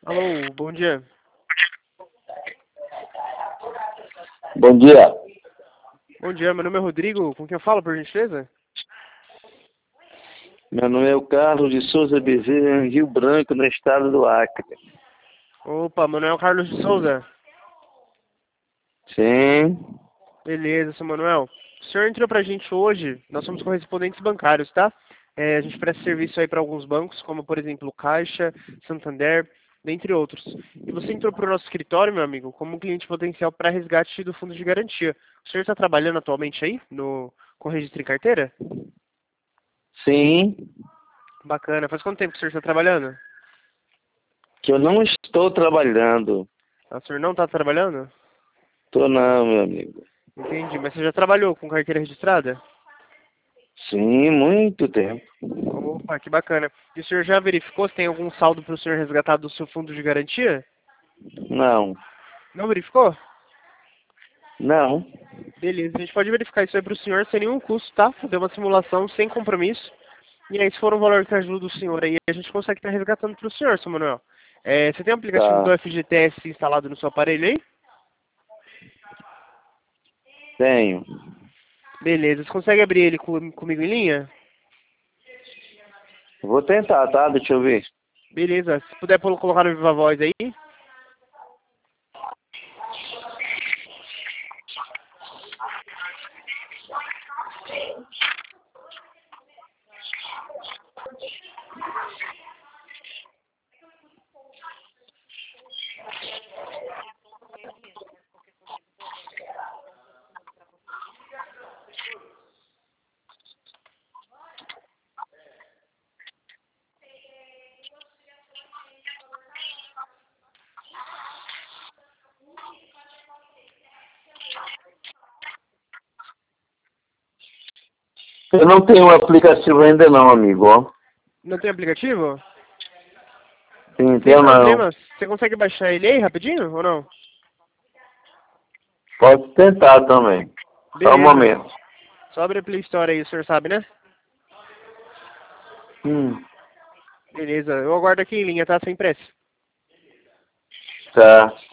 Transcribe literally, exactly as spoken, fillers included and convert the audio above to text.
Alô, bom dia. Bom dia. Bom dia, meu nome é Rodrigo. Com quem eu falo, por gentileza? Meu nome é o Carlos de Souza Bezerra, em Rio Branco, no estado do Acre. Opa, Manuel Carlos de Souza. Sim, Beleza, seu Manuel. O senhor entrou pra gente hoje, nós somos correspondentes bancários, tá? É, a gente presta serviço aí para alguns bancos, como por exemplo Caixa, Santander, dentre outros. E você entrou para o nosso escritório, meu amigo, como um cliente potencial para resgate do fundo de garantia. O senhor está trabalhando atualmente aí, no, com registro em carteira? sim, Bacana. Faz quanto tempo que o senhor está trabalhando? que eu não estou trabalhando. Ah, o senhor não está trabalhando? Tô não, meu amigo. Entendi. Mas você já trabalhou com carteira registrada? Sim, muito tempo. Opa, que bacana. E o senhor já verificou se tem algum saldo para o senhor resgatar do seu fundo de garantia? Não, Não verificou? não, Beleza, a gente pode verificar isso aí para o senhor sem nenhum custo, tá? Fazer uma simulação sem compromisso. E aí, se for um valor que ajuda o senhor aí, a gente consegue estar resgatando para o senhor, seu Manuel. É, você tem o aplicativo do tá, F G T S instalado no seu aparelho aí? tenho. Beleza, você consegue abrir ele com- comigo em linha? Vou tentar, tá? Deixa eu ver. Beleza, se puder pô- colocar no Viva Voz aí. Eu não tenho o aplicativo ainda não, amigo, ó. Não tem aplicativo? Sim, Sem tenho não. problema. Você consegue baixar ele aí rapidinho ou não? Pode tentar também. Só um Beleza. momento. Só abre a Play Store aí, o senhor sabe, né? Hum, Beleza. Eu aguardo aqui em linha, tá? Sem pressa. tá.